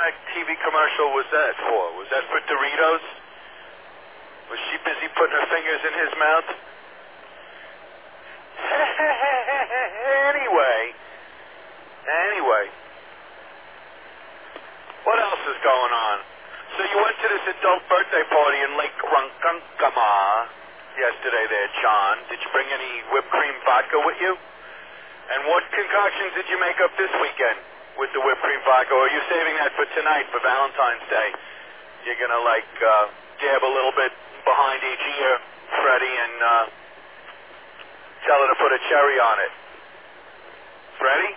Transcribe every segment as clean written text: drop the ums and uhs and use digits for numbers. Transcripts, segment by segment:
What TV commercial was that for? Was that for Doritos? Was she busy putting her fingers in his mouth? Anyway, what else is going on? So you went to this adult birthday party in Lake Ronkonkoma yesterday there, John. Did you bring any whipped cream vodka with you? And what concoctions did you make up this weekend with the whipped cream vodka? Or are you saving that for tonight, for Valentine's Day? You're going to, dab a little bit behind each ear, Freddie, and tell her to put a cherry on it. Freddie?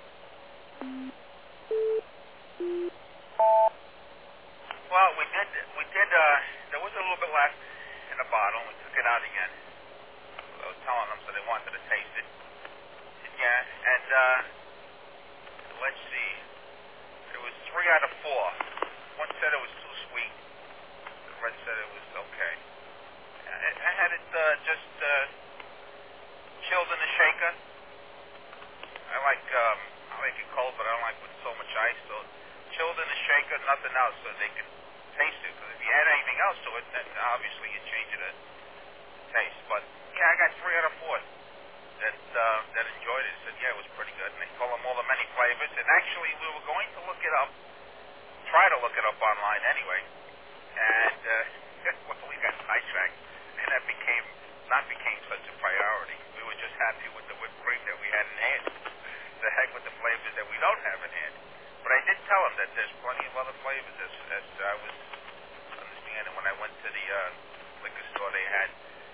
Well, we did, there was a little bit left in the bottle, and we took it out again. I was telling them, so they wanted to taste it. Yeah, and, let's see, it was 3 out of 4. One said it was too sweet. The rest said it was okay. I had it, just, chilled in the shaker. I like it cold, but I don't like with so much ice, so chilled in the shaker, nothing else, so they can taste it. Because if you add anything else to it, then obviously you change it in taste. But yeah, I got 3 out of 4 that enjoyed it. Said yeah, it was pretty good. And they told them all the many flavors. And actually, we were going to look it up, try to look it up online anyway. And well, we got sidetracked, and that became such a priority. We were just happy with the whipped cream that we had in hand. The heck with the flavors that we don't have in hand. But I did tell them that there's plenty of other flavors, as I was understanding when I went to the liquor store. They had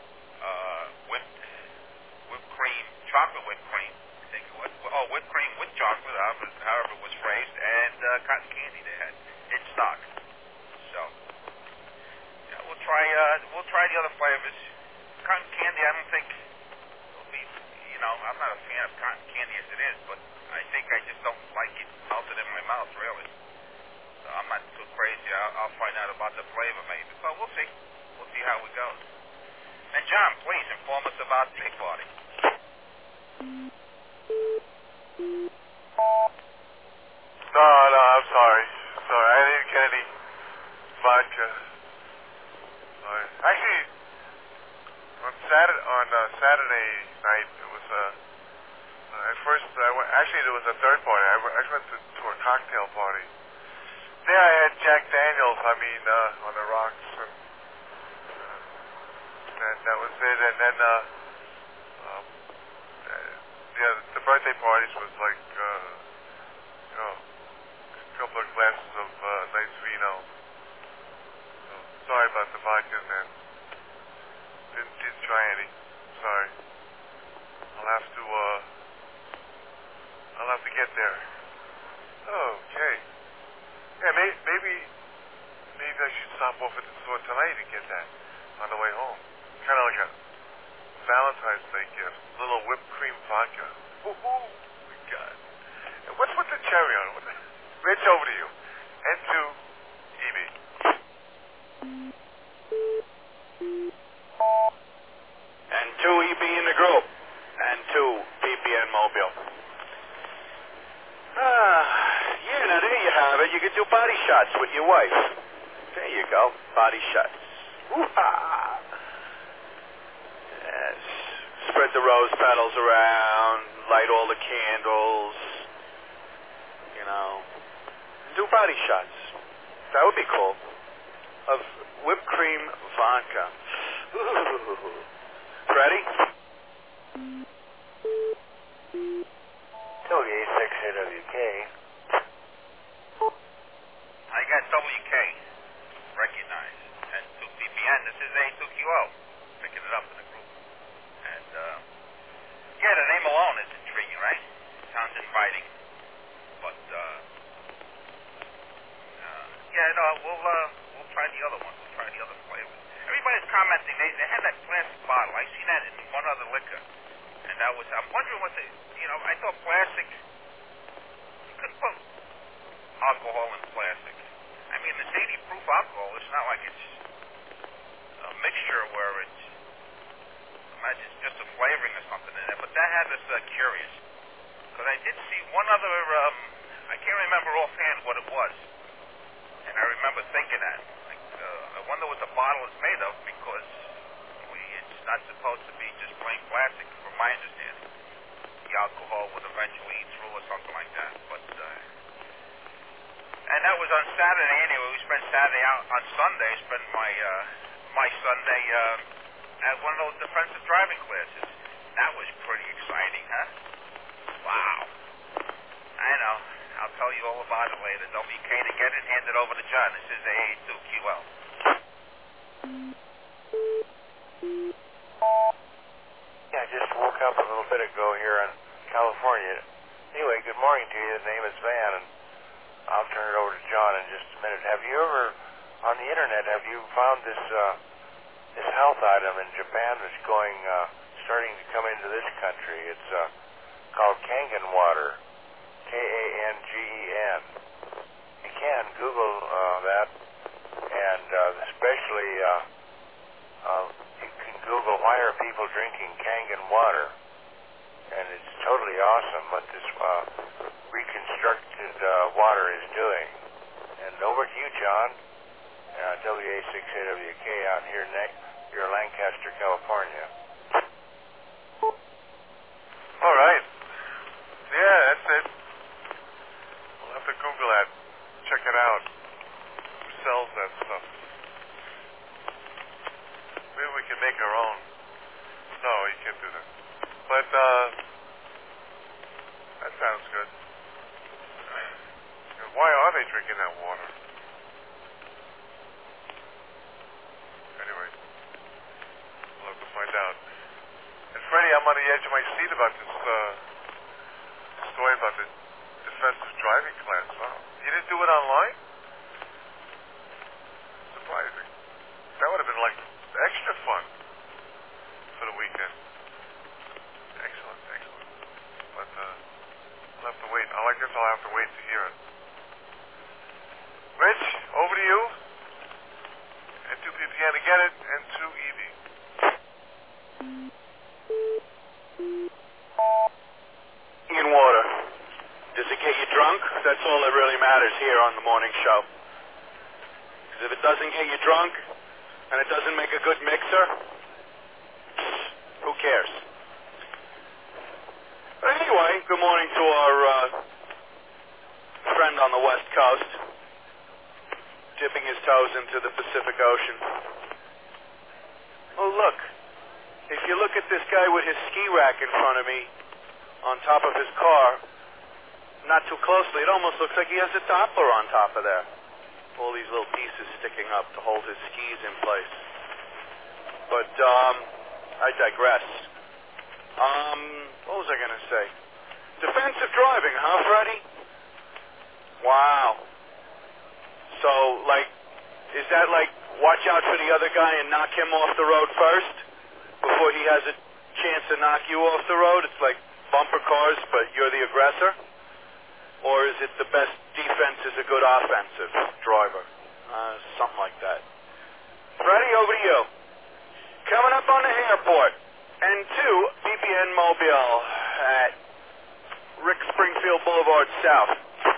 whipped cream, chocolate whipped cream, I think it was. Oh, whipped cream with chocolate, however it was phrased, and cotton candy they had in stock. So yeah, we'll try the other flavors. Cotton candy, I don't think will be. I'm not a fan of cotton candy as it is, but I think I just don't like it melted in my mouth, really. So I'm not too crazy. I'll find out about the flavor maybe. But we'll see. We'll see how it goes. And John, please inform us about the big party. No, I'm sorry. I didn't get any vodka. Sorry. Actually, on Saturday night, it was at first, actually there was a third party. I went to a cocktail party. There I had Jack Daniels, on the rocks, and that was it. And then, the birthday parties was like, a couple of glasses of nice vino. So, sorry about the vodka, man. Didn't try any. Sorry. I'll have to get there. Okay. Yeah, maybe I should stop off at the store tonight and get that on the way home. Kind of like a Valentine's Day gift. A little whipped cream vodka. Woohoo! My God. And what's with the cherry on it? Rich, over to you. And to EB. And 2 EB in the group. And 2 PPN Mobile. Yeah, now there you have it. You can do body shots with your wife. There you go. Body shots. Woo-ha! Yes. Spread the rose petals around. Light all the candles. Do body shots. That would be cool. Of whipped cream vodka. Ooh. Ready? WK. I got WK. Recognized. And 2 PPN. This is A2QO. Picking it up in the group. And, yeah, the name alone is intriguing, right? Sounds inviting. But, we'll try the other one. We'll try the other flavors. Everybody's commenting. They had that plastic bottle. I seen that in one other liquor. And that was, I'm wondering what I thought plastic, you could put alcohol in plastic. I mean, it's 80 proof alcohol. It's not like it's a mixture where it's, imagine it's just a flavoring or something in it. But that had us curious. Because I did see one other, I can't remember offhand what it was. thinking that. Like, I wonder what the bottle is made of, because it's not supposed to be just plain plastic, from my understanding. The alcohol would eventually eat through or something like that. But and that was on Saturday anyway. We spent Saturday out. On Sunday, spent my Sunday at one of those defensive driving classes. That was pretty exciting, huh? Wow. I know. I'll tell you all about it later. WK to get it, hand it over to John. This is AA2QL. Yeah, I just woke up a little bit ago here in California. Anyway, good morning to you. The name is Van, and I'll turn it over to John in just a minute. Have you ever, on the internet, have you found this health item in Japan that's starting to come into this country? It's called Kangen water, Kangen. You can Google that, and especially you can Google why are people drinking Kangen water, and it's totally awesome what this reconstructed water is doing. And over to you, John. WA6AWK out here near Lancaster, California. All right. Yeah, that's it. We'll have to Google that. Check it out. Who sells that stuff? Maybe we can make our own. No, you can't do that. But, that sounds good. Why are they drinking that water? Anyway, we'll have to find out. And Freddie, I'm on the edge of my seat about this story about the defensive driving class. Wow. You didn't do it online? Surprising. That would have been like extra fun for the weekend. Excellent. But I'll have to wait. I guess I'll have to wait to hear it. Rich, over to you. And 2PPN to get it, and 2EV. In water. Does it get you drunk? That's all that really matters here on the morning show. Because if it doesn't get you drunk, and it doesn't make a good mixer, who cares? But anyway, good morning to our friend on the West Coast, dipping his toes into the Pacific Ocean. Oh, look. If you look at this guy with his ski rack in front of me, on top of his car, not too closely, it almost looks like he has a Doppler on top of there. All these little pieces sticking up to hold his skis in place. But, I digress. What was I going to say? Defensive driving, huh, Freddie? Wow. So, is that watch out for the other guy and knock him off the road first before he has a chance to knock you off the road? It's like bumper cars, but you're the aggressor? Or is it the best defense is a good offensive driver? Something like that. Freddie, over to you. Coming up on the airport, N2 BPN Mobile at Rick Springfield Boulevard South.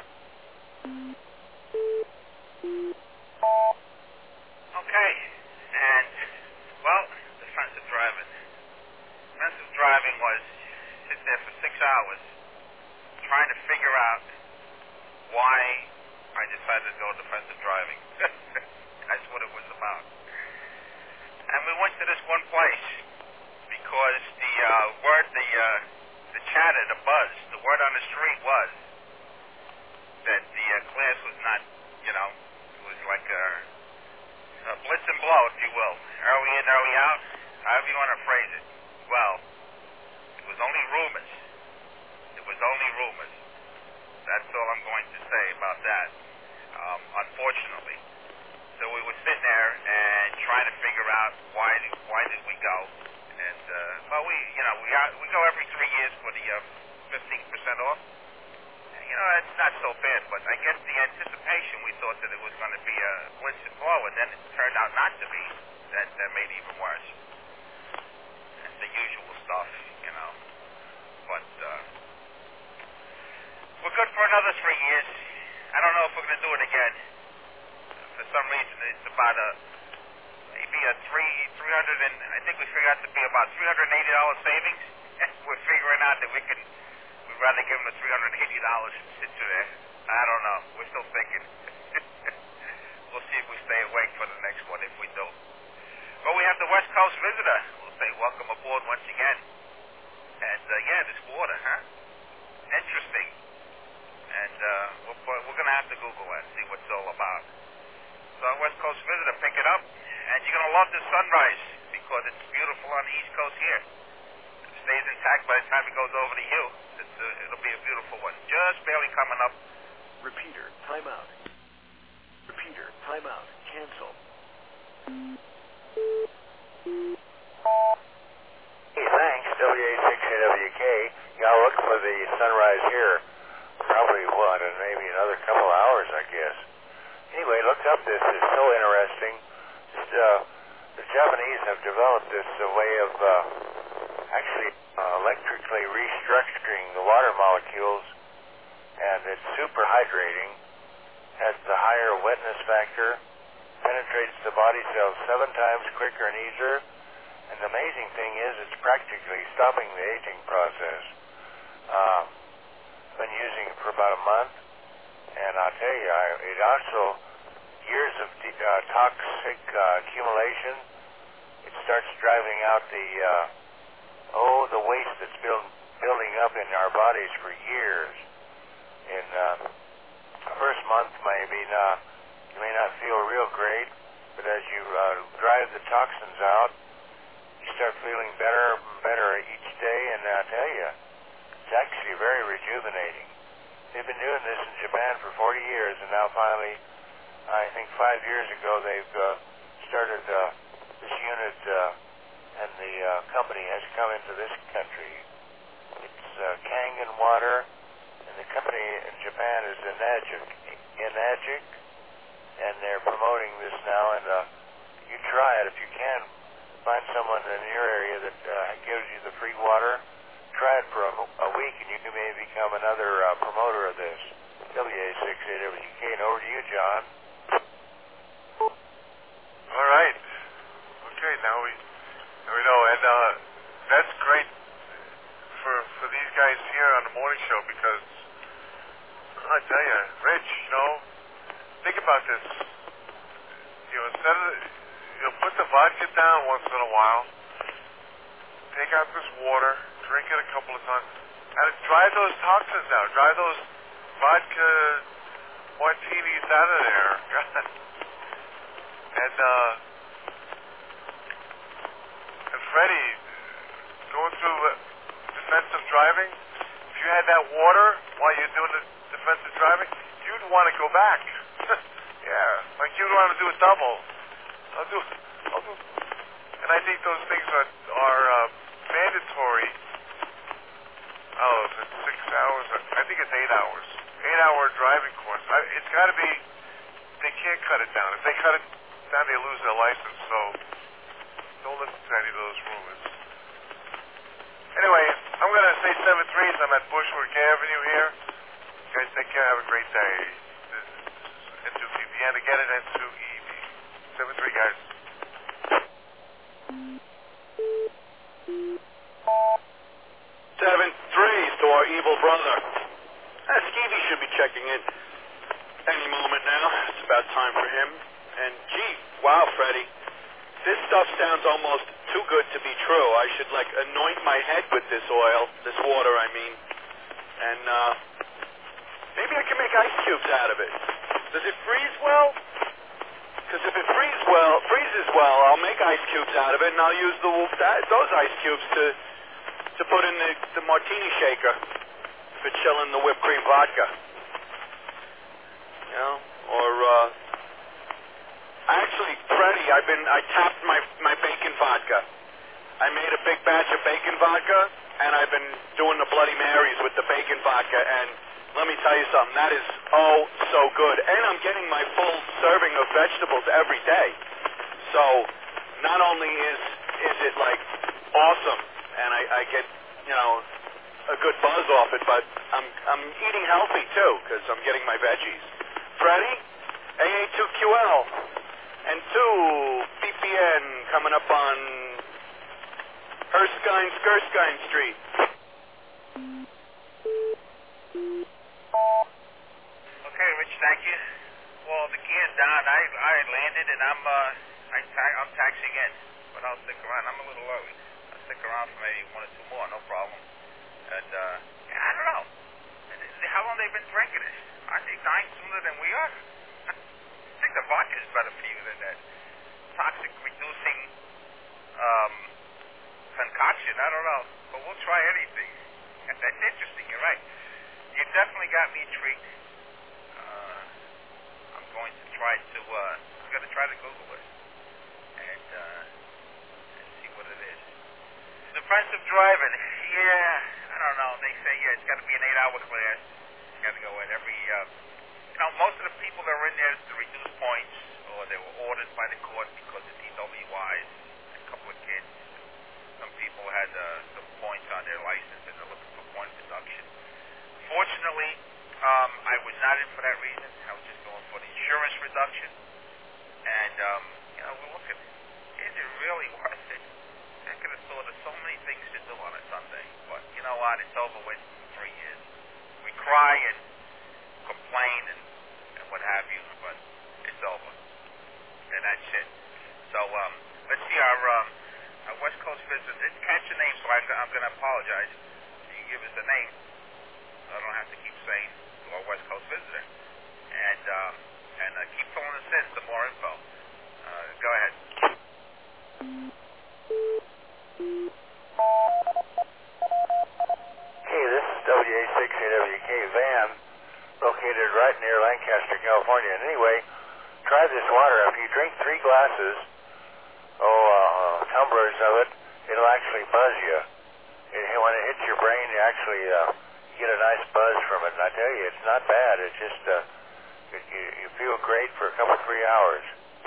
Okay, and, well, defensive driving. Defensive driving was sit there for 6 hours trying to figure out why I decided to go defensive driving. That's what it was about. And we went to this one place because the chatter, the buzz, the word on the street was that the class was not, it was like a blitz and blow, if you will. Early in, early out, however you want to phrase it. Well, it was only rumors. That's all I'm going to say about that, unfortunately. So we were sitting there and trying to figure out why did we go. And, we go every 3 years for the 15% off. It's not so bad, but I guess the anticipation, we thought that it was going to be a blitz and blow, and then it turned out not to be. That made it even worse. It's the usual stuff, But we're good for another 3 years. I don't know if we're going to do it again. For some about maybe a 300 and I think we figured out to be about $380 savings. We're figuring out that we'd rather give them the $380 and sit there. I don't know. We're still thinking. We'll see if we stay awake for the next one if we do. But we have the West Coast visitor. We'll say welcome aboard once again. And yeah, this water, huh? Interesting. And we're going to have to Google that, see what it's all about. So West Coast visitor, pick it up. And you're going to love the sunrise because it's beautiful on the East Coast here. It stays intact by the time it goes over to you. It'll be a beautiful one. Just barely coming up. Repeater, timeout. Repeater, timeout. Cancel. Hey, thanks, WA6AWK. Yeah, I'll look for the sunrise here. Probably, in maybe another couple of hours, I guess. Anyway, look up this. It's so interesting. The Japanese have developed this way of actually electrically restructuring the water molecules, and it's super hydrating, has the higher wetness factor, penetrates the body cells 7 times quicker and easier, and the amazing thing is it's practically stopping the aging process. Been using it for about a month, and I'll tell you, it also, years of toxic accumulation, it starts driving out the waste that's building up in our bodies for years. In the first month, maybe you may not feel real great, but as you drive the toxins out, you start feeling better and better each day, and I'll tell you, it's actually very rejuvenating. They've been doing this in Japan for 40 years, and now finally, I think 5 years ago, they've started this unit, and the company has come into this country. It's Kangen Water, and the company in Japan is Enagic, and they're promoting this now, and you try it if you can. Find someone in your area that gives you the free water. Try it for a week, and you may become another promoter of this. WA6AWK, and over to you, John. All right. Okay, now we know, and that's great for these guys here on the morning show because I tell you, Rich, think about this. Instead of put the vodka down once in a while, take out this water, drink it a couple of times, and drive those toxins out. Drive those vodka martinis out of there. And Freddie, going through defensive driving, if you had that water while you're doing the defensive driving, you'd want to go back. Yeah, like you'd want to do a double. I'll do. And I think those things are mandatory. Oh, is it 6 hours? I think it's 8 hours. 8-hour driving course. It's got to be. They can't cut it down. If they cut it down, they lose their license. So don't listen to any of those rumors. Anyway, I'm going to say 7-3s. I'm at Bushwick Avenue here. You guys take care. Have a great day. This is N2PPN. Again at N2EB. 7-3, guys. 7-3s to our evil brother. Skeevy should be checking in any moment now. It's about time for him. And gee, wow, Freddie, this stuff sounds almost too good to be true. I should anoint my head with this oil, this water, I mean. And maybe I can make ice cubes out of it. Does it freeze well? Because if it freezes well, I'll make ice cubes out of it, and I'll use those ice cubes to put in the martini shaker for chilling the whipped cream vodka. Actually, Freddie, I tapped my bacon vodka. I made a big batch of bacon vodka, and I've been doing the Bloody Marys with the bacon vodka, and let me tell you something, that is so good. And I'm getting my full serving of vegetables every day. So not only is it awesome, and I get a good buzz off it, but I'm eating healthy too because I'm getting my veggies. Freddie, AA2QL, and 2 coming up on Erskine Street. Okay, Rich, thank you. Well, the gear's down. I landed and I'm taxiing in, but I'll stick around. I'm a little early. I'll stick around for maybe 1 or 2 more, no problem. And yeah, I don't know. How long they've been drinking it? Aren't they dying sooner than we are? I think the vodka's better for you than that toxic reducing concoction. I don't know, but we'll try anything. That's interesting. You're right. You definitely got me intrigued. I'm going to try to. I'm going to try to Google it and see what it is. Defensive driving. Yeah, I don't know. They say it's got to be an 8-hour class. You got to go in every. Most of the people that are in there is to reduce points, or they were ordered by the court because of DWIs. A couple of kids. Some people had some points on their license and they're looking for point reduction. Fortunately, I was not in for that reason. I was just going for the insurance reduction. And, we're looking, is it really worth it? I could have thought of so many things to do on a Sunday. But you know what? It's over with in 3 years. We cry and complain and what have you, but it's over. And that's it. So, let's see our West Coast visitor. Didn't catch the name, so I'm going to apologize. You can give us the name. I don't have to keep saying to our West Coast visitor. And keep filling us in some more info. Go ahead. Hey, this is WA6AWK van, located right near Lancaster, California. And anyway, try this water. If you drink 3 glasses, tumblers of it, it'll actually buzz you. When it hits your brain, you actually get a nice buzz from it. And I tell you, it's not bad. It's just you feel great for a couple, 3 hours.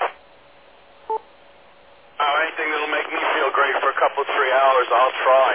Anything that'll make me feel great for a couple, 3 hours, I'll try.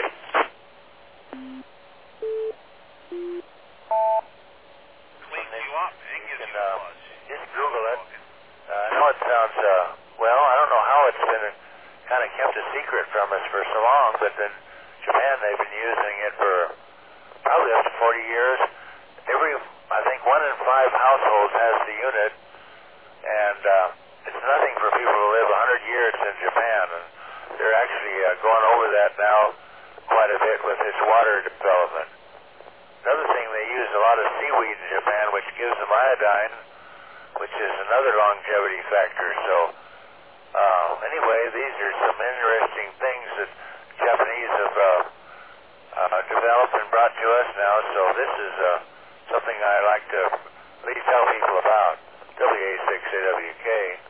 Cleans you up and gives you a buzz. Just Google it. I know it sounds, I don't know how it's been kind of kept a secret from us for so long, but in Japan they've been using it for probably up to 40 years. I think 1 in 5 households has the unit, and it's nothing for people to live 100 years in Japan, and they're actually going over that now quite a bit with this water development. Another thing, they use a lot of seaweed in Japan, which gives them iodine, which is another longevity factor. So anyway, these are some interesting things that Japanese have developed and brought to us now. So this is something I like to at least tell people about. WA6AWK.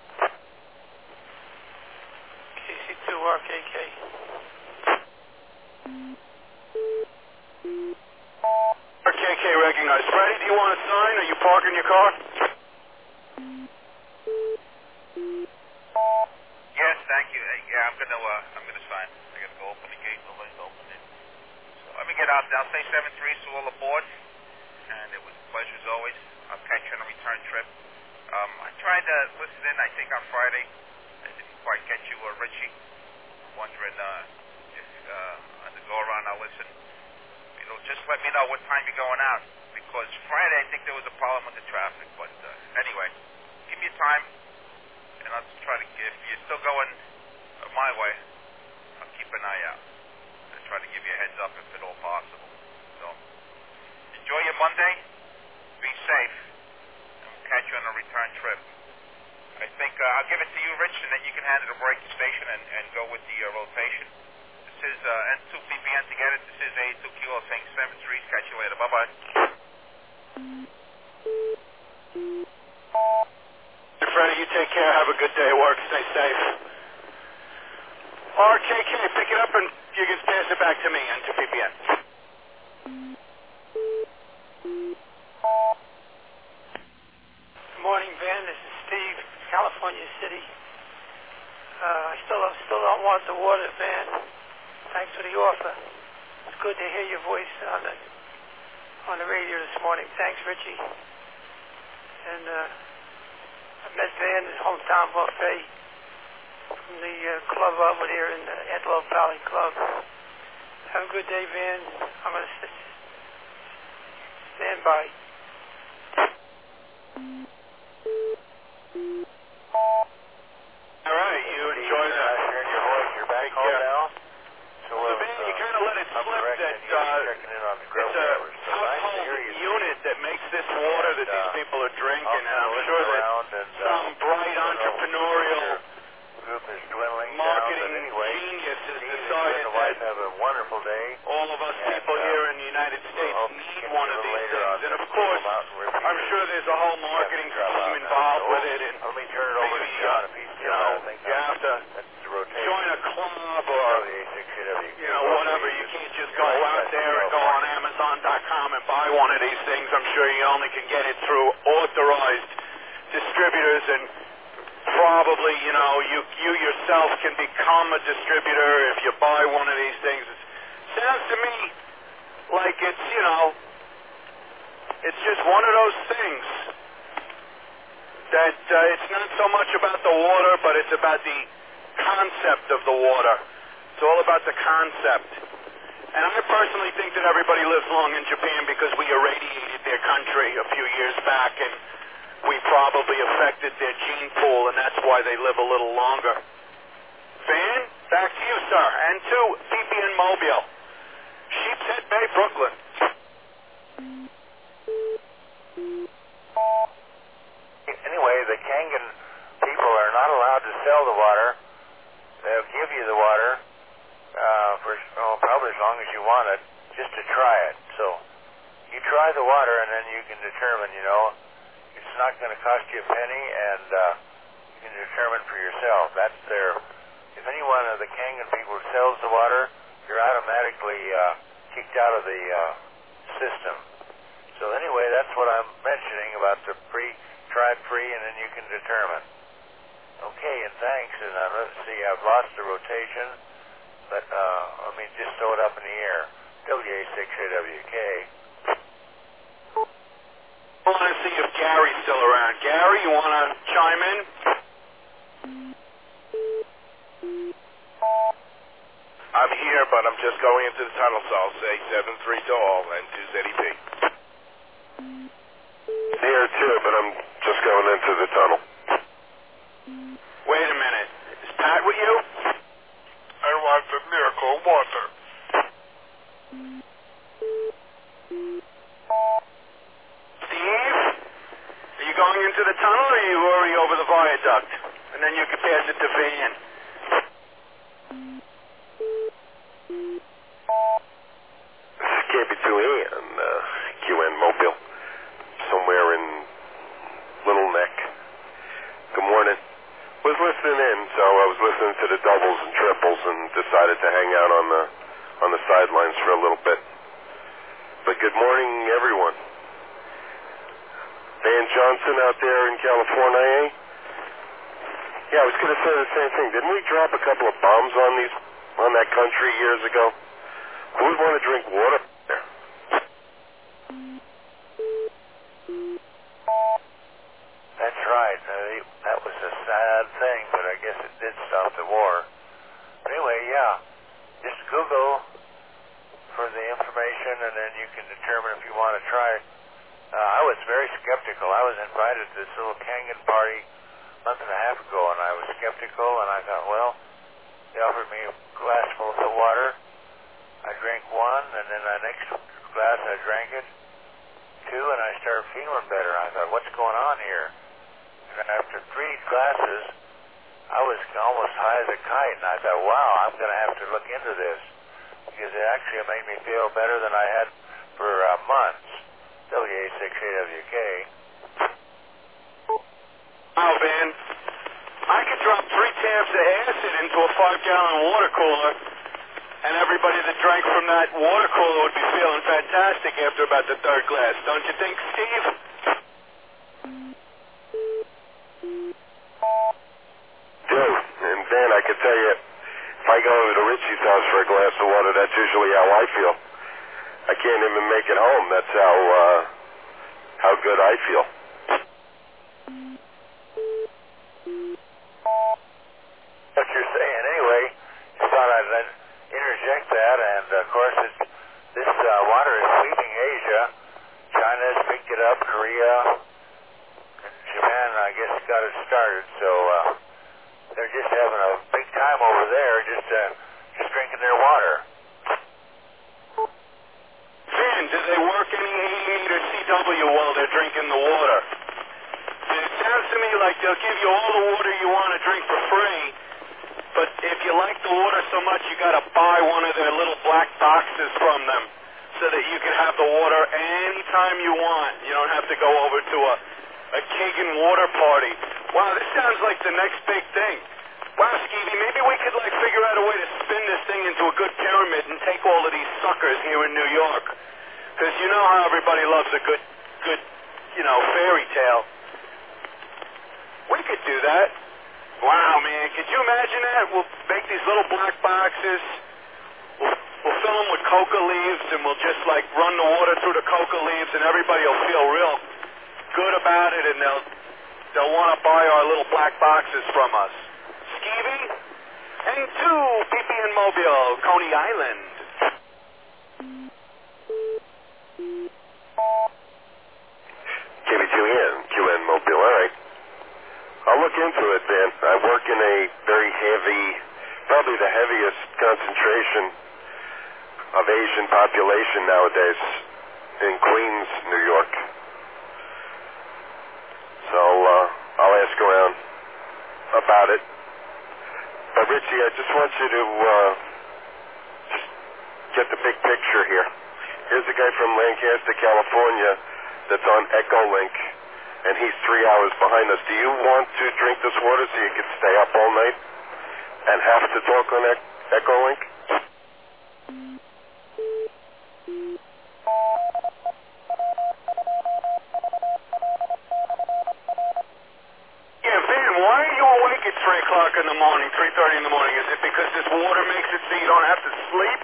KC2RKK. RKK recognized. Freddie, do you want a sign? Are you parking your car? Yes, thank you. Yeah, I'm gonna sign. I gotta go open the gate. Nobody's opened it. So let me get out there. I'll say 7-3, so all aboard. And it was a pleasure as always. I'll catch you on a return trip. I tried to listen in, I think, on Friday. I didn't quite get you, Richie. Wondering if on the go-around I'll listen. Just let me know what time you're going out. Because Friday, I think there was a problem with the traffic. But anyway, give me a time, and I'll try to if you're still going my way, I'll keep an eye out. I'll try to give you a heads up if at all possible. So, enjoy your Monday. Be safe. Catch you on a return trip. I think I'll give it to you, Rich, and then you can hand it over to the station and go with the rotation. This is N2 PPN to get it. This is A2 Kilo saying 7-3. Catch you later. Bye-bye. Freddie, you take care. Have a good day at work. Stay safe. RKK, pick it up and you can pass it back to me, N2 PPN. Morning, Van. This is Steve, California City. I still don't want the water, Van. Thanks for the offer. It's good to hear your voice on the radio this morning. Thanks, Richie. And I met Van at Hometown Buffet. from the club over there in the Antelope Valley Club. Have a good day, Van. I'm going to stand by. All right, you enjoy that. Hearing your voice. You're back home now? So Ben, you kind of let it slip that it's a household unit that makes this water that these people are drinking, and I'm sure that some bright entrepreneurial marketing genius has decided that have a wonderful day. all of us people here in the United States need one of these things. And of course, I'm sure there's a whole marketing scheme involved with it, and let me turn it over to John if he's still out. you have to join a club or whatever. You can't just go out there and go on Amazon.com and buy one of these things. I'm sure you only can get it through authorized distributors, and probably, you yourself can become a distributor if you buy one of these things. It sounds to me like it's, it's just one of those things that it's not so much about the water, but it's about the concept of the water. It's all about the concept. And I personally think that everybody lives long in Japan because we irradiated their country a few years back, and we probably affected their gene pool, and that's why they live a little longer. Van, back to you, sir. And to PPN Mobile, Sheepshead Bay, Brooklyn. Anyway, the Kangen people are not allowed to sell the water. They'll give you the water for probably as long as you want it, just to try it. So you try the water, and then you can determine, it's not going to cost you a penny, and you can determine for yourself. That's if any one of the Kangen people sells the water, you're automatically kicked out of the system. So anyway, that's what I'm mentioning about the try it free, and then you can determine. Okay, and thanks, and let's see, I've lost the rotation, but let me just throw it up in the air. WA6AWK. I want to see if Gary's still around. Gary, you want to chime in? I'm here, but I'm just going into the tunnel, so I'll say 7-3 to all and to ZEP. Here too, but I'm just going into the tunnel. Wait a minute. Is Pat with you? I want the miracle water. Steve? Are you going into the tunnel, or are you already over the viaduct? And then you can pass it to Van. This is KB2E on QN Mobile, somewhere in Little Neck. Good morning. Was listening in, so I was listening to the doubles and triples and decided to hang out on the sidelines for a little bit. But good morning, everyone. Van Johnson out there in California, eh? Yeah, I was going to say the same thing. Didn't we drop a couple of bombs on that country years ago? Who would want to drink water there? That's right. That was a sad thing, but I guess it did stop the war. Anyway, yeah, just Google for the information, and then you can determine if you want to try it. I was very skeptical. I was invited to this little Kangen party a month and a half ago, and I was skeptical, and I thought, well, they offered me a glass full of water. I drank one, and then the next glass I drank it, two, and I started feeling better. I thought, what's going on here? And after 3 glasses, I was almost high as a kite, and I thought, wow, I'm going to have to look into this, because it actually made me feel better than I had for months. WA6AWK. Wow, Van. I could drop 3 tabs of acid into a 5-gallon water cooler, and everybody that drank from that water cooler would be feeling fantastic after about the 3rd glass. Don't you think, Steve? Do. And Van, I can tell you, if I go over to Richie's house for a glass of water, that's usually how I feel. I can't even make it home. That's how good I feel. And of course, this water is sweeping Asia. China has picked it up, Korea, and Japan, I guess, got it started. So they're just having a big time over there, just drinking their water. Van, do they work any 80-meter CW while they're drinking the water? It sounds to me like they'll give you all the water you want to drink for free, but if you like the water so much, you got to buy one of their little black boxes from them so that you can have the water anytime you want. You don't have to go over to a Kagan water party. Wow, this sounds like the next big thing. Wow, Skeevy, maybe we could figure out a way to spin this thing into a good pyramid and take all of these suckers here in New York. Because you know how everybody loves a good, fairy tale. We could do that. Wow, man, could you imagine that? We'll make these little black boxes. We'll fill them with coca leaves, and we'll just run the water through the coca leaves, and everybody will feel real good about it, and they'll want to buy our little black boxes from us. Skeevy, and to PPN Mobile, Coney Island. KBQN, QN Mobile, all right. I'll look into it, Van. I work in a very heavy, probably the heaviest concentration of Asian population nowadays in Queens, New York. So I'll ask around about it. But Richie, I just want you to just get the big picture here. Here's a guy from Lancaster, California that's on Echolink, and he's 3 hours behind us. Do you want to drink this water so you can stay up all night and have to talk on Echolink? Yeah, Van, why are you awake at 3 o'clock in the morning, 3:30 in the morning? Is it because this water makes it so you don't have to sleep?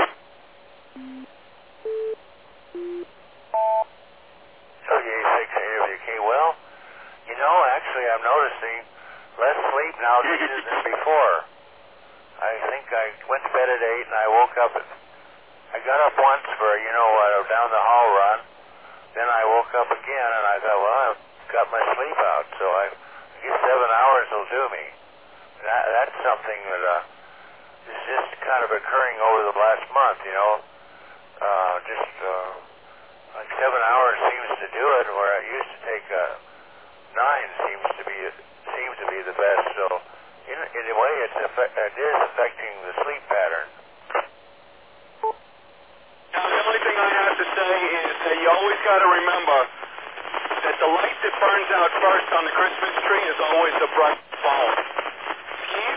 Well, actually, I'm noticing less sleep now than before. I think I went to bed at 8 and I woke up I got up once for, down the hall run. Then I woke up again and I thought, well, I've got my sleep out, so I guess 7 hours will do me. That's something that is just kind of occurring over the last month, just 7 hours seems to do it, where it used to take 9 seems to be the best. So in a way, it is affecting the sleep pattern. Now, the only thing I have to say is that you always got to remember that the light that burns out first on the Christmas tree is always the bright bulb. Steve?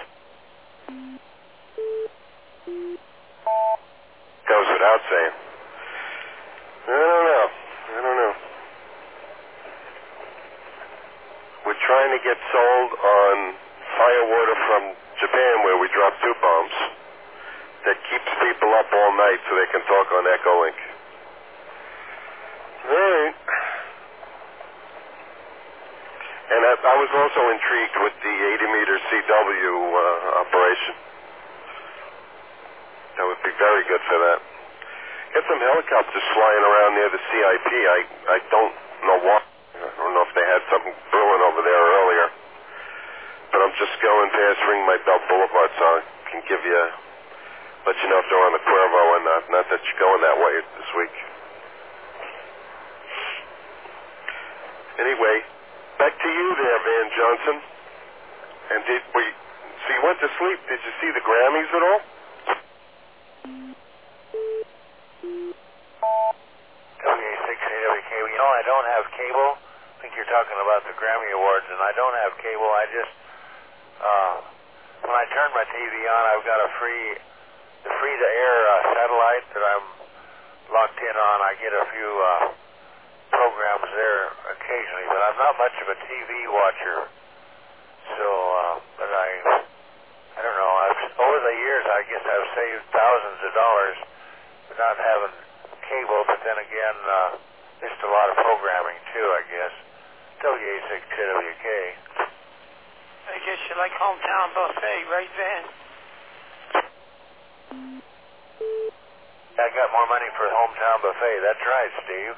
Goes without saying. I don't know. We're trying to get sold on firewater from Japan, where we drop 2 bombs, that keeps people up all night so they can talk on Echolink. All right. And I was also intrigued with the 80-meter CW operation. That would be very good for that. Get some helicopters flying around near the CIP. I don't know why. I don't know if they had something brewing over there earlier. But I'm just going past Ringmite Belt Boulevard, so I can let you know if they're on the Cuervo or not. Not that you're going that way this week. Anyway, back to you there, Van Johnson. And so you went to sleep. Did you see the Grammys at all? WA6AWK. I don't have cable. I think you're talking about the Grammy Awards, and I don't have cable. I just, when I turn my TV on, I've got the free-to-air satellite that I'm locked in on. I get a few programs there occasionally, but I'm not much of a TV watcher. So, but I don't know. Over the years, I guess I've saved thousands of dollars for not having cable, but then again, missed a lot of programming too, I guess. WA6KWK. I guess you like hometown buffet, right, Van? I got more money for the hometown buffet. That's right, Steve.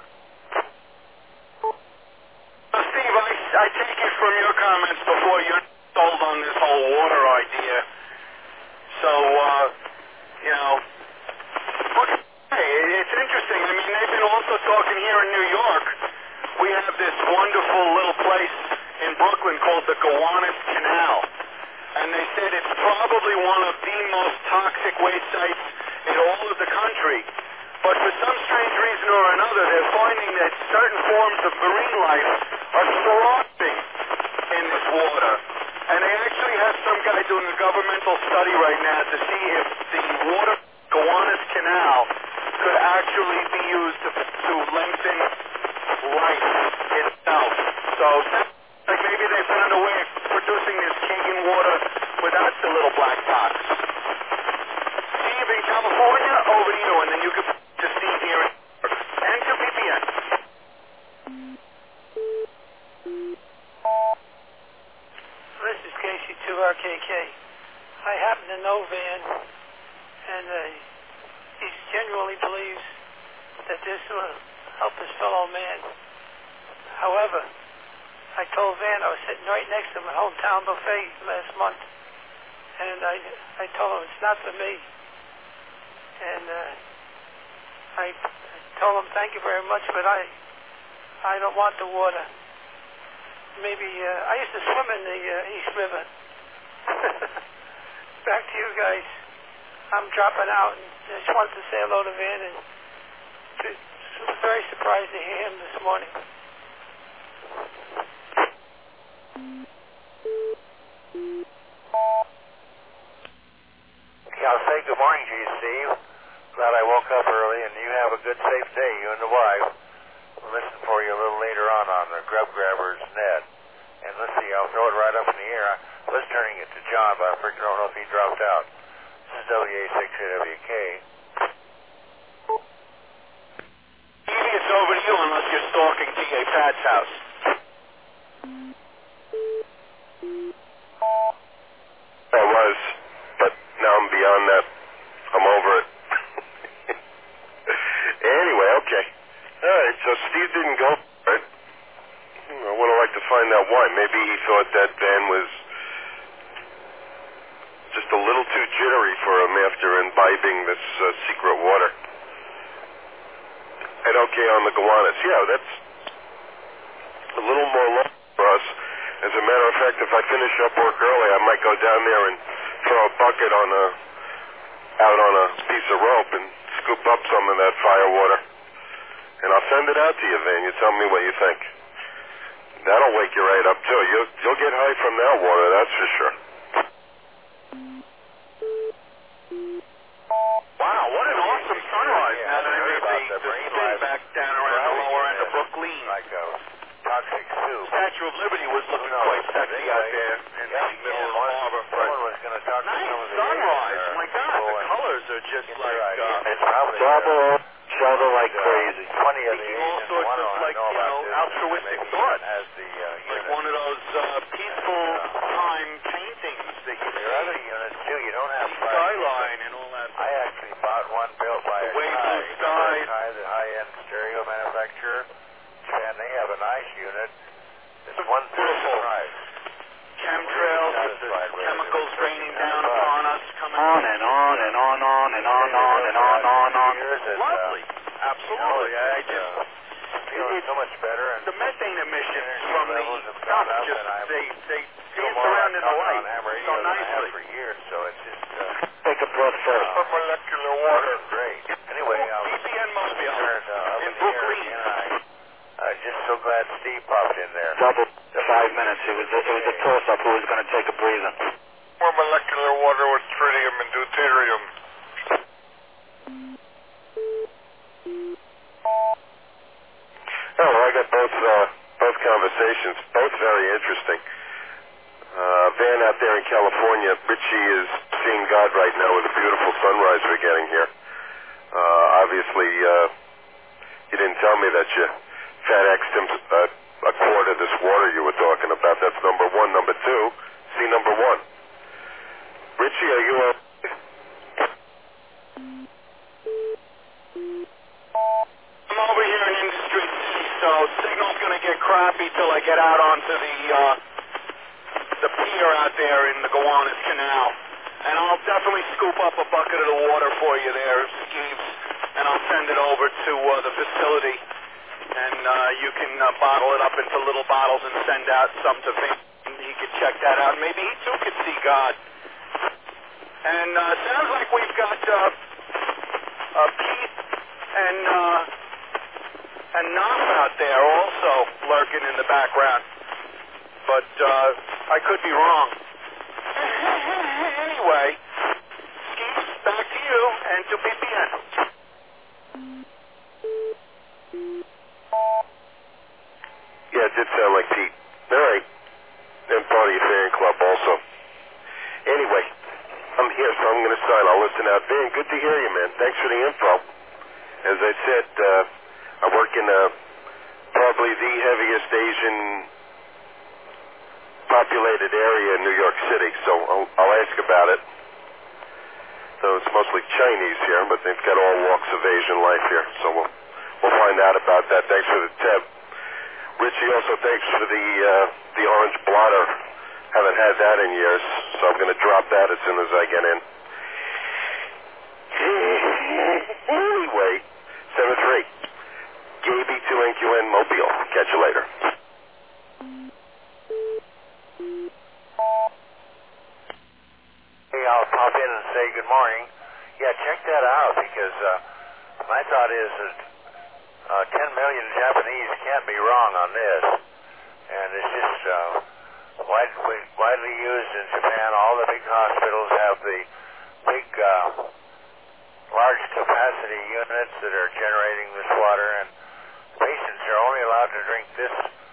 Steve, I take it from your comments before you're sold on this whole water idea. So, you know, look, hey, it's interesting. I mean, they've been also talking here in New York. We have this wonderful little place in Brooklyn called the Gowanus Canal. And they said it's probably one of the most toxic waste sites in all of the country. But for some strange reason or another, they're finding that certain forms of marine life are thriving in this water. And they actually have some guy doing a governmental study right now to see if the water Gowanus Canal could actually be used to lengthen life itself. So like maybe they found a way of producing this Keegan water without the little black box. Steve in California, over to you, and then you can to Steve here in New York. And to PPN. This is Casey2RKK. I happen to know Van, and he genuinely believes that this will help his fellow man. However, I told Van I was sitting right next to my hometown buffet last month, and I told him it's not for me. And I told him thank you very much, but I don't want the water. Maybe I used to swim in the East River. Back to you guys. I'm dropping out, and just wanted to say hello to Van, and was very surprised to hear him this morning. Okay, I'll say good morning to you, Steve. Glad I woke up early, and you have a good, safe day, you and the wife. We'll listen for you a little later on the Grub Grabber's net. And let's see, I'll throw it right up in the air. I was turning it to John, but I figured I don't know if he dropped out. This is WA6AWK. Maybe it's over to you unless you're stalking T.A. Pat's house. I was, but now I'm beyond that. I'm over it. Anyway, okay. All right, so Steve didn't go for it. I would have liked to find out why. Maybe he thought that Van was just a little too jittery for him after imbibing this secret water. And okay, on the Gowanus, yeah, that's a little more long for us. As a matter of fact, if I finish up work early, I might go down there and throw a bucket out on a piece of rope and scoop up some of that fire water. And I'll send it out to you, Van. You tell me what you think. That'll wake you right up, too. You'll get high from that water, that's for sure. Wow, what an awesome sunrise. Now that I made the spin back down around the lower end of Brooklyn. Like a toxic soup. Statue of Liberty was looking quite sexy out there in the middle of the harbor. Someone was going to talk to Nice some of the sunrise. Asian, My God, the colors are just like it's probably Shadow like crazy. 20 of the speaking all Asians, sorts one of like, you know, altruistic thoughts. has the Like one of those peaceful time paintings that you Your see. other units too, you don't have Skyline and all that. I actually bought one built by The a way blue skies. the high-end stereo manufacturer, and they have a nice unit. It's one-third the price. Chemtrails with the chemicals raining down upon us, coming On and on and on and on and on. Lovely. Absolutely. I just feeling so much better. And the methane emissions from the levels have dump gone up, just and I'm they feel dance more around like in the light on ham radio so than I have nicely. for years, so it's just Take a breath first. molecular water. Great. Anyway, PPN Mobile turned up in in the air Brooklyn. again. I'm just so glad Steve popped in there. Double 5 minutes. It was a toss-up who was going to take a breather. More molecular water with tritium and deuterium. Oh, well, I got both conversations, both very interesting. Van out there in California, Richie is seeing God right now with a beautiful sunrise we're getting here. Obviously, you didn't tell me that you FedExed him a quart of this water you were talking about. That's number one. Number two, see number one. Richie, are you okay? onto the pier out there in the Gowanus Canal. And I'll definitely scoop up a bucket of the water for you there, Skeeves, and I'll send it over to the facility. And you can bottle it up into little bottles and send out some to Vin. He could check that out. Maybe he too could see God. And sounds like we've got Pete and Knopf out there also lurking in the background. But I could be wrong. Anyway, Skeeves, back to you and to PPN. Yeah, it did sound like Pete. All right. And part of your fan club also. Anyway, I'm here, so I'm going to sign. I'll listen out. Van, good to hear you, man. Thanks for the info. As I said, I work in probably the heaviest Asian populated area in New York City, so I'll ask about it. So it's mostly Chinese here, but they've got all walks of Asian life here, so we'll find out about that. Thanks for the tip. Richie, also thanks for the orange blotter. Haven't had that in years, so I'm going to drop that as soon as I get in. Anyway, 7-3. Gaby 2NQN Mobile. Catch you later. Hey, I'll pop in and say good morning. Yeah, check that out, because my thought is that 10 million Japanese can't be wrong on this. And it's just widely used in Japan. All the big hospitals have the big, large capacity units that are generating this water, and patients are only allowed to drink this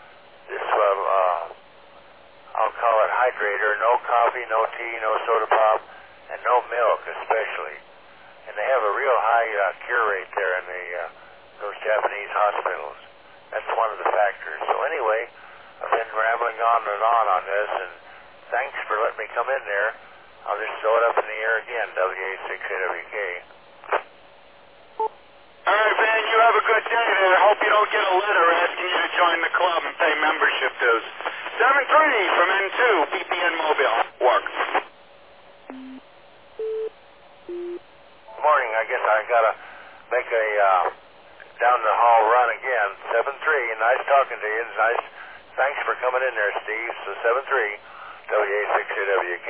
I'll call it hydrator. No coffee, no tea, no soda pop, and no milk especially. And they have a real high cure rate there in those Japanese hospitals. That's one of the factors. So anyway, I've been rambling on on this, and thanks for letting me come in there. I'll just throw it up in the air again, WA6AWK. All right, Van, you have a good day there. I hope you don't get a letter asking you to join the club and pay membership dues. 7-3 from N2, PPN Mobile. Work. Morning. I guess I gotta make a down the hall run again. 7-3. Nice talking to you. Nice. Thanks for coming in there, Steve. So 7-3, WA6AWK.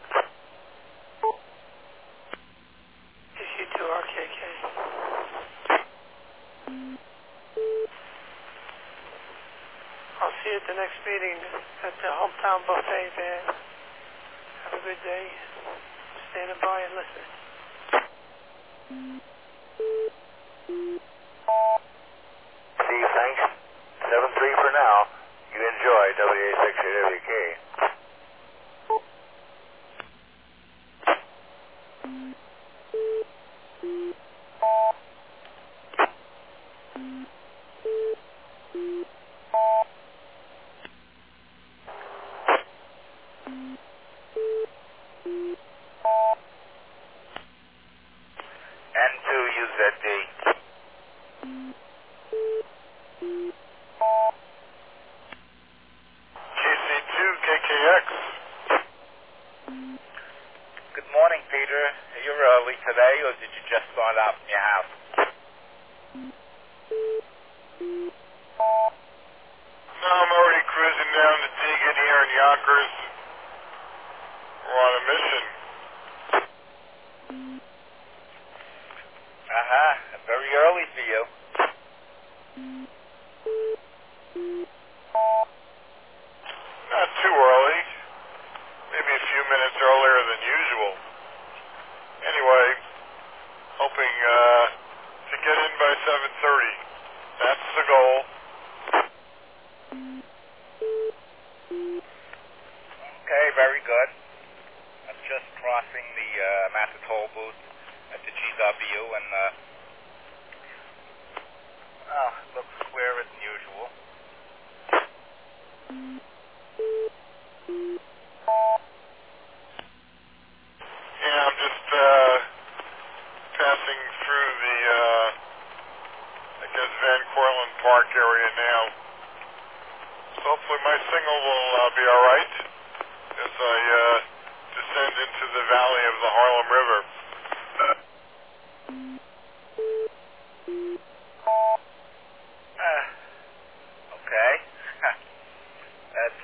Is you two RKK? I'll see you at the next meeting at the Hometown Buffet, Van. Have a good day. Standing by and listening. Steve, thanks. 7-3 for now. You enjoy WA6AWK. N2 UZD. KC2 KKX. Good morning, Peter. Are you early today, or did you just start out from your house? No, I'm already cruising down to Deegan here in Yonkers. We're on a mission. Very early for you. Not too early. Maybe a few minutes earlier than usual. Anyway, hoping to get in by 7:30. That's the goal. Okay, very good. I'm just crossing the Master Toll booth at the GW, and looks square as usual. Yeah, I'm just passing through the, I guess, Van Cortlandt Park area now. So hopefully my signal will be all right as I descend into the valley of the Harlem River. Okay. That's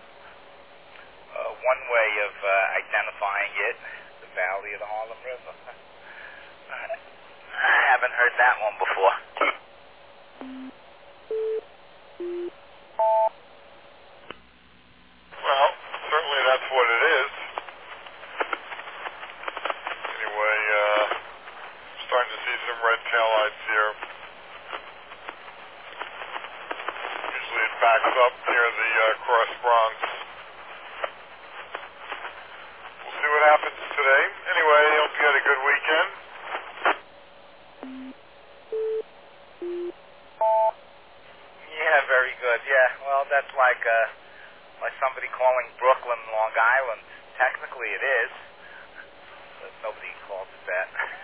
one way of identifying it, the valley of the Harlem River. I haven't heard that one before. Well, certainly that's what it is. Anyway, starting to see some red taillights here. Usually it backs up near the Cross Bronx. We'll see what happens today. Anyway, hope you had a good weekend. Yeah, very good. Yeah, well, that's like somebody calling Brooklyn Long Island. Technically, it is, but nobody calls it that.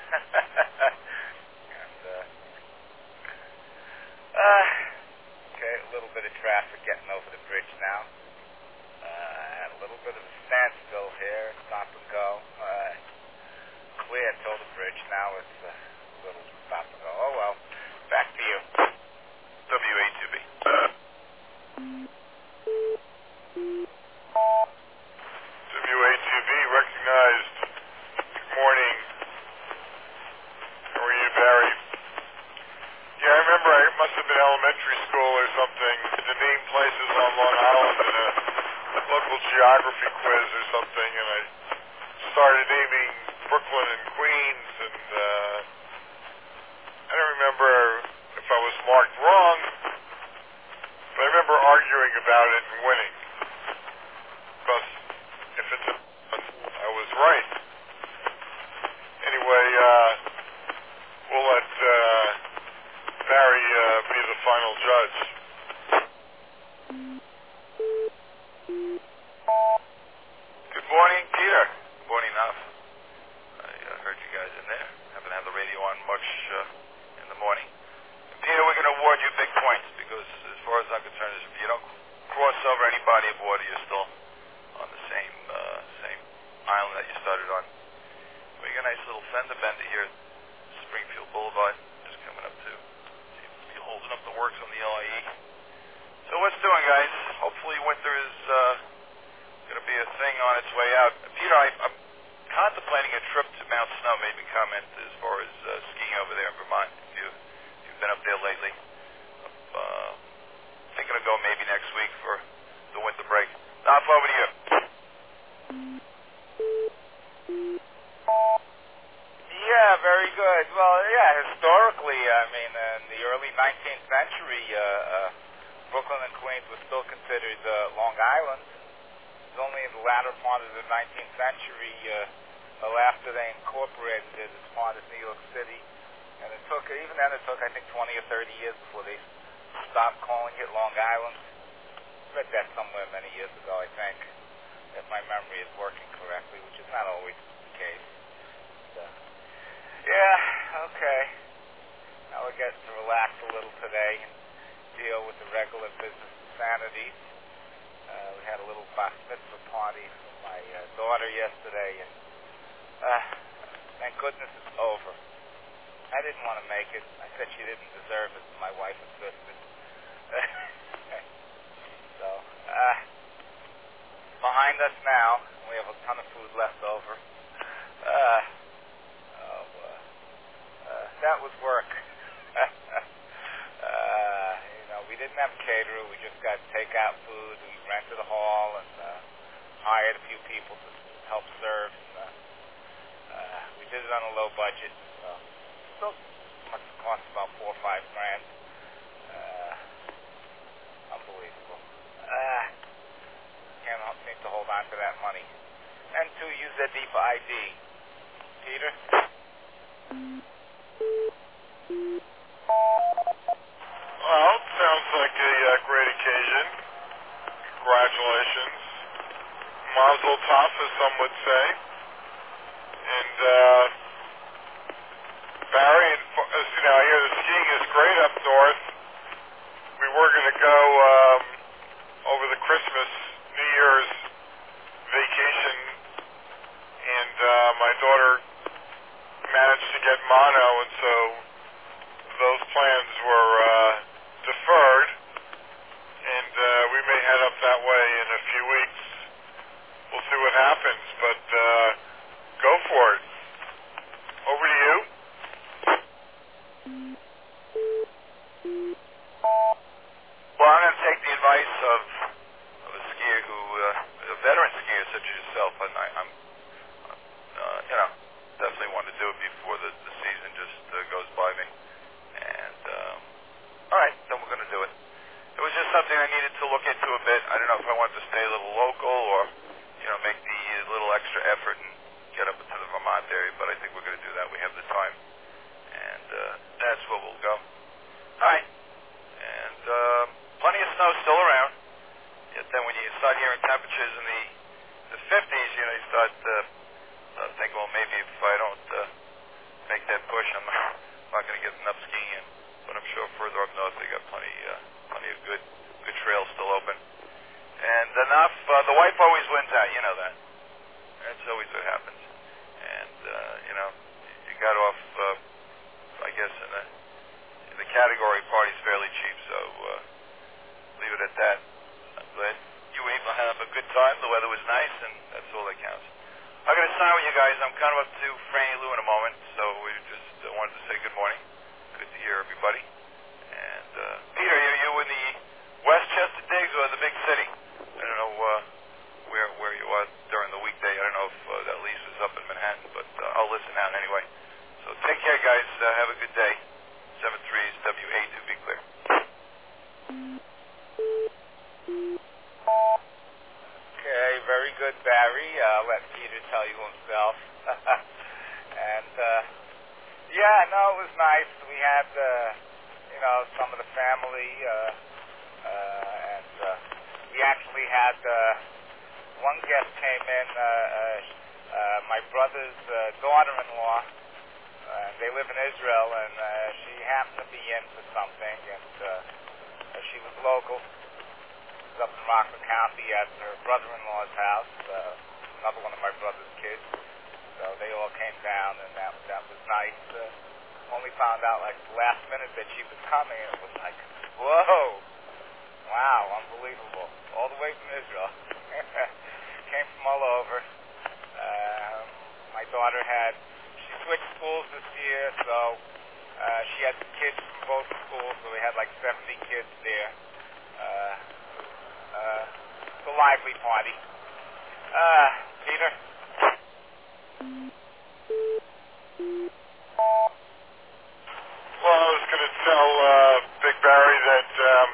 Okay, a little bit of traffic getting over the bridge now. Had a little bit of a standstill here, stop and go. Clear till the bridge now. It's a little stop and go. Oh well, back to you. WA2B. WA2B recognized. Good morning. How are you, Barry? Yeah, I remember it must have been elementary school or something. To name places on Long Island in a local geography quiz or something, and I started naming Brooklyn and Queens, and I don't remember if I was marked wrong, but I remember arguing about it and winning. Because if it's I was right. Anyway, we'll let Barry be the final judge. Good morning, Peter. Good morning, Nav. I heard you guys in there. Haven't had the radio on much in the morning. And Peter, we're going to award you big points because, as far as I'm concerned, if you don't cross over any body of water, you're still on the same island that you started on. We got a nice little fender bender here, Springfield Boulevard, just coming up to seems to be holding up the works on the LIE. So what's doing, guys? Hopefully winter is going to be a thing on its way out. Peter, I'm contemplating a trip to Mount Snow. Maybe comment as far as skiing over there in Vermont. If you've been up there lately, thinking of going maybe next week for the winter break. Off over to you. Yeah, very good. Well, yeah, historically, I mean, in the early 19th century, Brooklyn and Queens was still considered Long Island. It was only in the latter part of the 19th century, after they incorporated it as part of New York City, and even then it took, I think, 20 or 30 years before they stopped calling it Long Island. I read that somewhere many years ago, I think, if my memory is working correctly, which is not always the case. Yeah, okay. Now we get to relax a little today and deal with the regular business insanities. We had a little bat mitzvah party for my daughter yesterday, and thank goodness it's over. I didn't want to make it. I said she didn't deserve it, my wife insisted. So, behind us now. We have a ton of food left over. That was work. We didn't have a caterer. We just got takeout food. We rented a hall and hired a few people to help serve. We did it on a low budget. Still must have cost about $4 or $5 grand. Unbelievable. Can't seem to hold on to that money. And to use that DEPA ID. Peter? Well, sounds like a great occasion. Congratulations. Mazel tov, as some would say. And, Barry, as you know, I hear the skiing is great up north. We were going to go over the Christmas, New Year's vacation, and my daughter managed to get mono, and so those plans were deferred, and we may head up that way in a few weeks. We'll see what happens, but go for it. Over to you. Well, I'm going to take the advice of a skier who, a veteran skier such as yourself, and I'm definitely want to do it before the season just goes by me. And, all right, then we're going to do it. It was just something I needed to look into a bit. I don't know if I wanted to stay a little local or, make the little extra effort and get up into the Vermont area, but I think we're going to do that. We have the time. And that's where we'll go. All right. And plenty of snow still around. Yet then when you start hearing temperatures in the 50s, you start thinking, well, maybe if I don't make that push, I'm not going to get enough skiing in. But I'm sure further up north they got plenty of good trails still open. And enough, the wife always wins out, you know that. That's always what happens. And, you got off, I guess, in the category party's fairly cheap, so leave it at that. I'm glad you were able to have a good time. The weather was nice, and that's all that counts. I'm going to sign with you guys. I'm coming up to Franny Lou in a moment, so we just wanted to say good morning. Good to hear everybody. And, Peter, are you in the Westchester digs or the big city? I don't know where you are during the weekday. I don't know if that lease is up in Manhattan, but I'll listen out anyway. So take care, guys. Have a good day. 7-3s, WA to be clear. Okay, very good, Barry. I'll let Peter tell you himself. And, it was nice. We had, some of the family, and we actually had one guest came in, my brother's daughter-in-law. They live in Israel, and she happened to be in for something, and she was local. She was up in Rockland County at her brother-in-law's house, another one of my brother's kids. So they all came down, and that was nice. Only found out like the last minute that she was coming, and it was like, whoa, wow, unbelievable. All the way from Israel. Came from all over. My daughter she switched schools this year, so she had kids from both schools, so we had like 70 kids there. It's a lively party. Peter? Well, I was going to tell Big Barry that,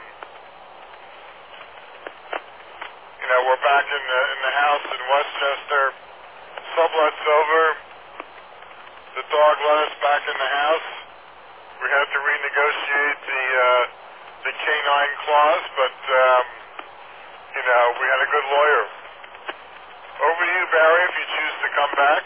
we're back in the house in Westchester. Sublet's over. The dog let us back in the house. We had to renegotiate the canine clause, but, we had a good lawyer. Over to you, Barry, if you choose to come back.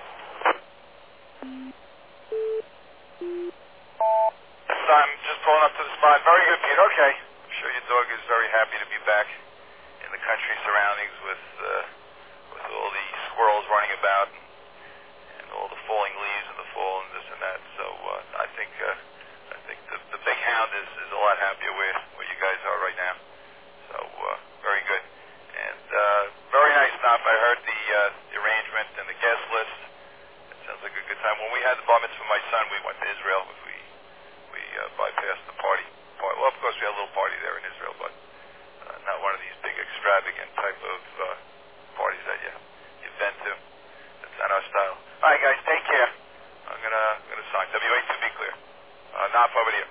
I'm just pulling up to the spot. Very good, Pete. Okay. I'm sure your dog is very happy to be back in the country surroundings with all the squirrels running about and all the falling leaves in the fall and this and that. So I think the big hound is a lot happier where you guys are right now. So very good. And very nice stop. I heard the arrangement and the guest list. It sounds like a good time. When we had the bar mitzvah for my son, we went to Israel. We bypassed the party. Well, of course, we had a little party there in Israel, but not one of these big extravagant type of parties that you've been to. That's not our style. All right, guys, take care. I'm gonna sign. WA to be clear. Not over to you.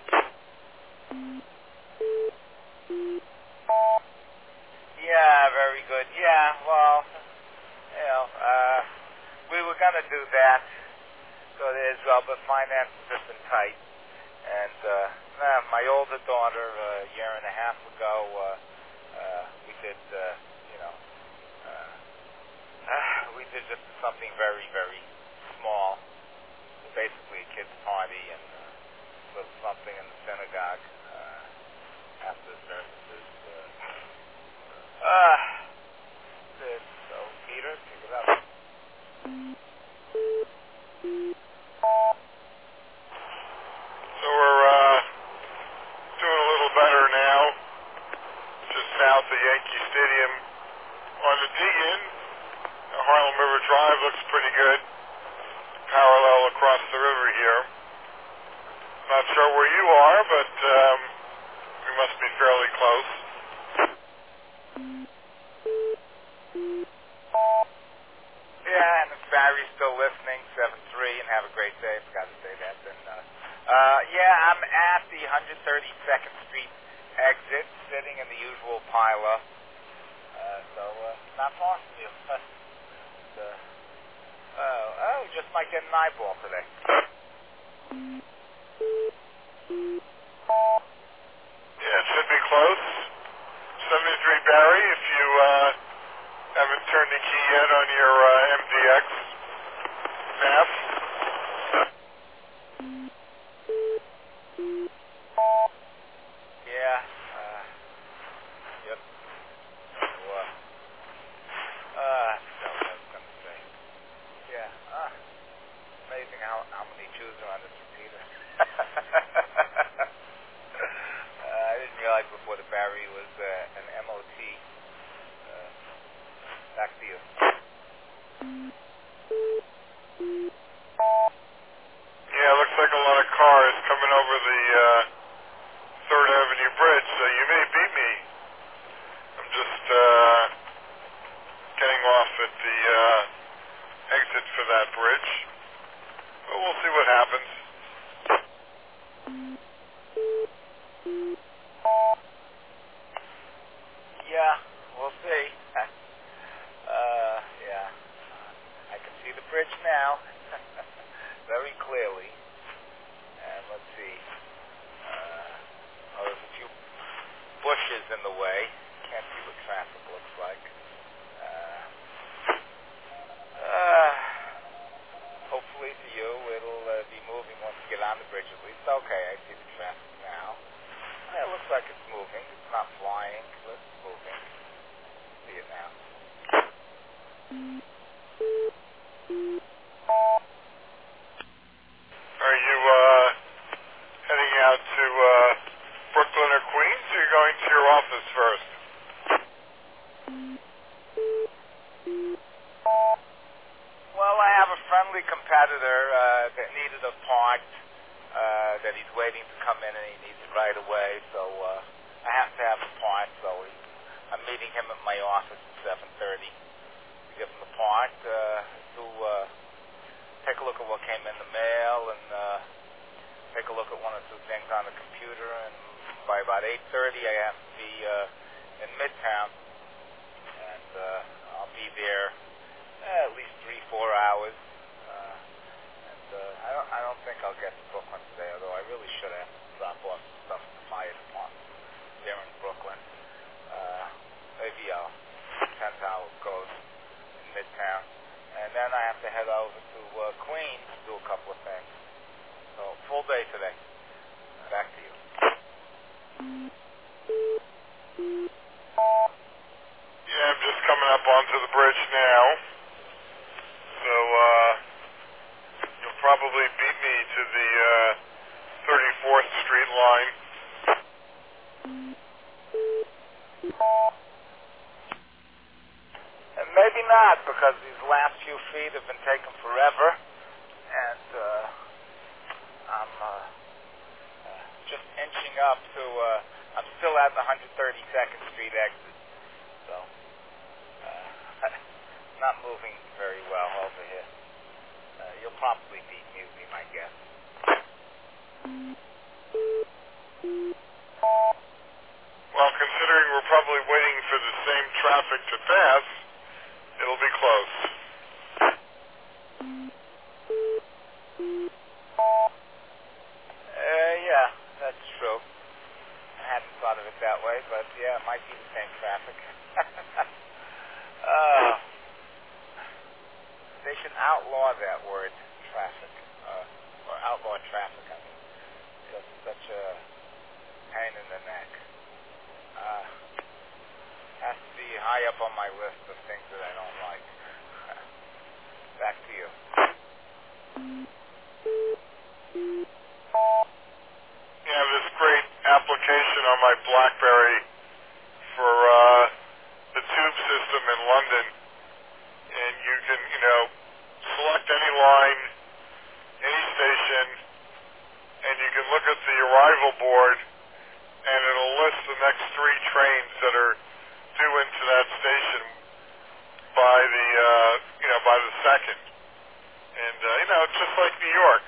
Yeah, very good. Yeah, well, we were going to do that, go to Israel, but finances have been tight. And my older daughter, a year and a half ago, we did, we did just something very, very small. Basically a kid's party and a little something in the synagogue after the services. Good. So, Peter, pick it up. So we're doing a little better now, just south of Yankee Stadium. On the dig-in, Harlem River Drive looks pretty good, parallel across the river here. Not sure where you are, but we must be fairly close. Yeah, and if Barry's still listening, 7-3, and have a great day. Forgot to say that. And yeah, I'm at the 132nd Street exit, sitting in the usual pile-up. So not far from you. Just might get an eyeball today. Yeah, it should be close. 73 Barry, if you haven't turned the key yet on your MDX map. Yeah. Yep. I forgot what I was going to say. Yeah. Amazing how many Jews are on this repeater. I didn't realize before the Barry was an MOT. Back to you. Yeah, it looks like a lot of cars coming over the 3rd Avenue Bridge, so you may beat me. I'm just getting off at the exit for that bridge. But we'll see what happens. Yeah, we'll see. Yeah. I can see the bridge now very clearly. And let's see. There's a few bushes in the way. Can't see what traffic looks like. Hopefully for you, it'll be moving once you get on the bridge at least. Okay, I see the traffic now. It looks like it's moving. It's not flying, but it's moving. See it now. Are you heading out to Brooklyn or Queens, or are you going to your office first? Well, I have a friendly competitor that needed a part that he's waiting to come in, and he needs it right away. So I have to have a part. So I'm meeting him at my office at 7:30 to give him the part to take a look at what came in the mail and take a look at one or two things on the computer. And by about 8:30, I have to be in Midtown, and I'll be there at least 3-4 hours. I don't think I'll get to Brooklyn today, although I really should have to drop off some stuff at the fire department there in Brooklyn. Maybe I'll depend how it goes in Midtown. And then I have to head over to Queens to do a couple of things. So, full day today. Back to you. Yeah, I'm just coming up onto the bridge now. So, you'll probably beat me to the 34th Street line. And maybe not, because these last few feet have been taking forever. And I'm just inching up to, I'm still at the 132nd Street exit. So, not moving very well over here. You'll probably beat me, would be my guess. Well, considering we're probably waiting for the same traffic to pass, it'll be close. Yeah, that's true. I hadn't thought of it that way, but yeah, it might be the same traffic. They should outlaw that word, traffic, or outlaw traffic, I mean, because it's such a pain in the neck. Has to be high up on my list of things that I don't like. Back to you. You have this great application on my BlackBerry for the tube system in London, and you can, select any line, any station, and you can look at the arrival board, and it'll list the next 3 trains that are due into that station by the, by the second. And, it's just like New York.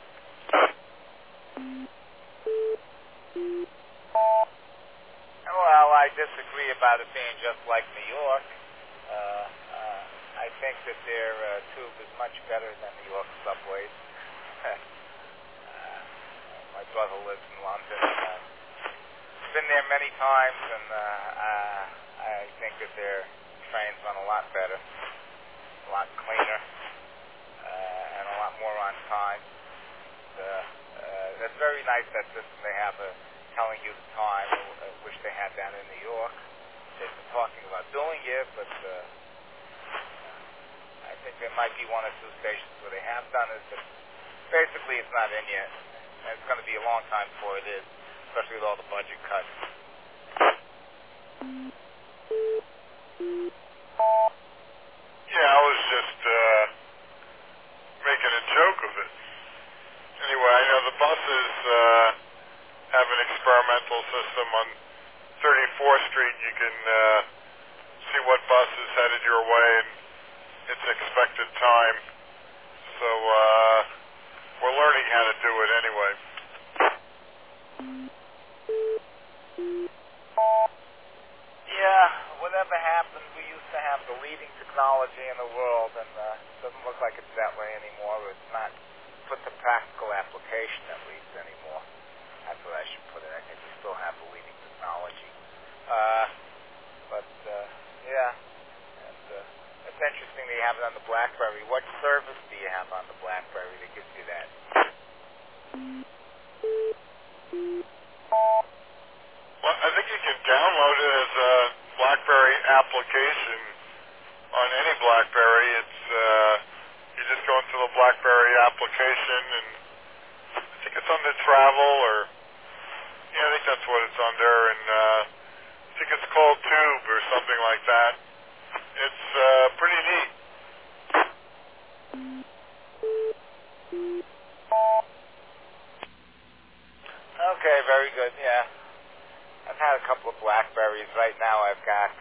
Well, I disagree about it being just like New York. I think that their tube is much better than New York subways. My brother lives in London. Been there many times, and I think that their trains run a lot better, a lot cleaner, and a lot more on time. It's very nice that system they have telling you the time. I wish they had that in New York. They've been talking about doing it, but I think there might be 1 or 2 stations where they have done it, but basically it's not in yet. And it's going to be a long time before it is, especially with all the budget cuts. Yeah, I was just making a joke of it. Anyway, I know the buses have an experimental system on 34th Street. You can see what bus is headed your way and its expected time. So we're learning how to do it anyway. Yeah, whatever happened, we used to have the leading technology in the world, and it doesn't look like it's that way anymore. It's not put to practical application, at least, anymore. That's what I should put it. I think we still have the leading technology. Yeah, and it's interesting that you have it on the BlackBerry. What service do you have on the BlackBerry that gives you that? Well, I think you can download it as a BlackBerry application on any BlackBerry. It's you just go into the BlackBerry application, and I think it's under travel, or I think that's what it's under, and I think it's called Tube or something like that. It's pretty neat. Okay, very good. Yeah, I've had a couple of BlackBerries. Right now, I've got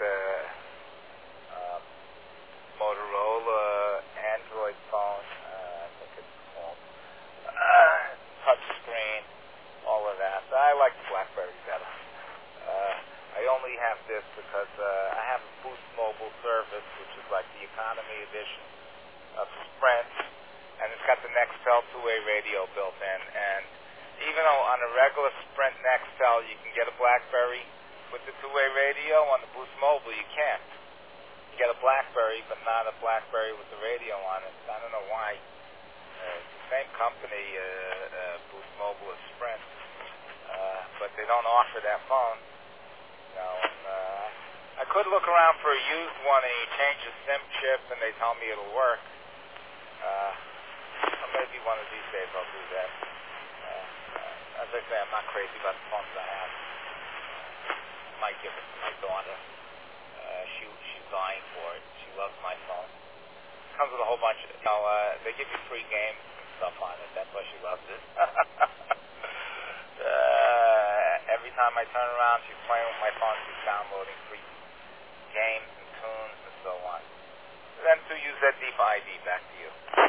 Motorola Android phone. I think it's called touch screen. All of that. I like the BlackBerry better. I only have this because I have a Boost Mobile service, which is like the economy edition of Sprint, and it's got the Nextel two-way radio built in. And even though on a regular Sprint Nextel you can get a BlackBerry with the two-way radio, on the Boost Mobile you can't. You get a BlackBerry, but not a BlackBerry with the radio on it. I don't know why. It's the same company, Boost Mobile as Sprint, but they don't offer that phone. I could look around for a used one and you change the SIM chip and they tell me it'll work. Maybe one of these days I'll do that. As I say, I'm not crazy about the phones I have. I might give it to my daughter. She's dying for it. She loves my phone. It comes with a whole bunch of, they give you free games and stuff on it. That's why she loves it. Every time I turn around, she's playing with my phone. She's downloading free games and tunes and so on. Then to use that deep ID, back to you.